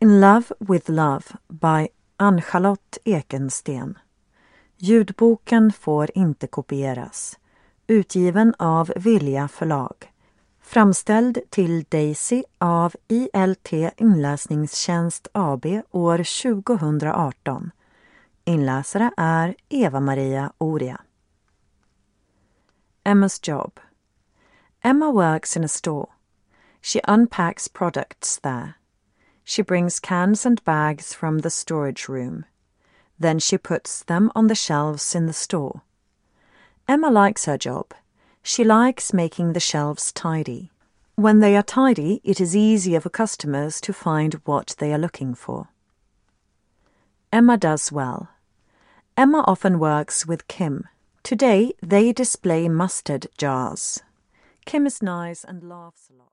In Love with Love by Ann-Charlotte Ekensten. Ljudboken får inte kopieras. Utgiven av Vilja förlag. Framställd till Daisy av ILT Inläsningstjänst AB år 2018. Inläsare är Eva-Maria Oria. Emma's job. Emma works in a store. She unpacks products there. She brings cans and bags from the storage room. Then she puts them on the shelves in the store. Emma likes her job. She likes making the shelves tidy. When they are tidy, it is easier for customers to find what they are looking for. Emma does well. Emma often works with Kim. Today, they display mustard jars. Kim is nice and laughs a lot.